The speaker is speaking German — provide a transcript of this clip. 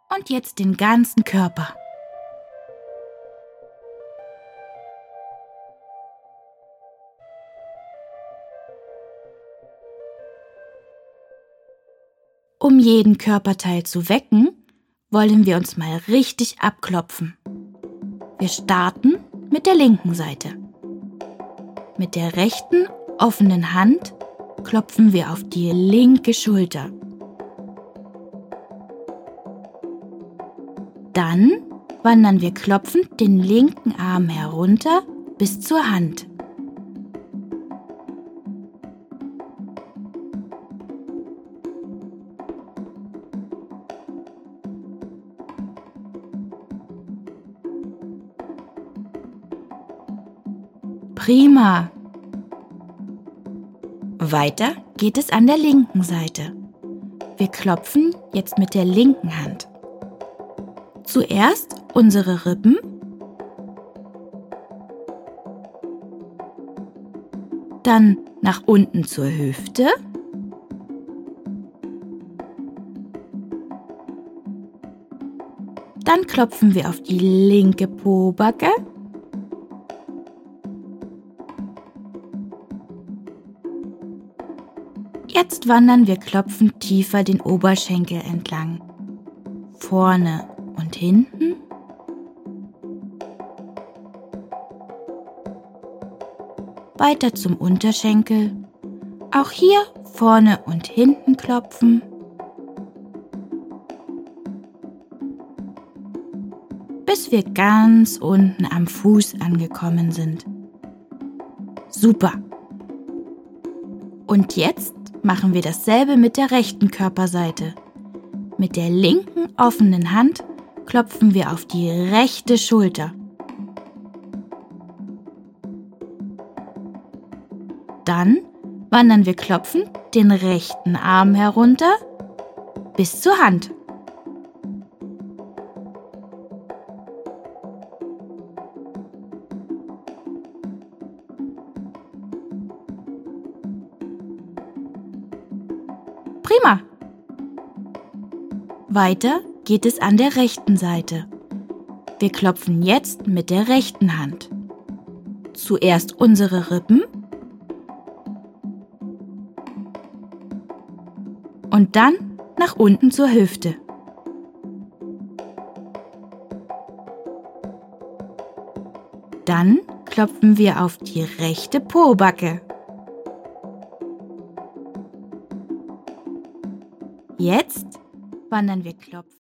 Und jetzt den ganzen Körper. Um jeden Körperteil zu wecken, wollen wir uns mal richtig abklopfen. Wir starten mit der linken Seite. Mit der rechten, offenen Hand klopfen wir auf die linke Schulter. Dann wandern wir klopfend den linken Arm herunter bis zur Hand. Prima! Weiter geht es an der linken Seite. Wir klopfen jetzt mit der linken Hand. Zuerst unsere Rippen, dann nach unten zur Hüfte, dann klopfen wir auf die linke Pobacke, jetzt wandern wir klopfend tiefer den Oberschenkel entlang, vorne und hinten, weiter zum Unterschenkel, auch hier vorne und hinten klopfen, bis wir ganz unten am Fuß angekommen sind. Super! Und jetzt machen wir dasselbe mit der rechten Körperseite. Mit der linken offenen Hand klopfen wir auf die rechte Schulter. Dann wandern wir klopfend den rechten Arm herunter bis zur Hand. Prima! Weiter geht es an der rechten Seite. Wir klopfen jetzt mit der rechten Hand. Zuerst unsere Rippen und dann nach unten zur Hüfte. Dann klopfen wir auf die rechte Pobacke. Jetzt wandern wir klopfen.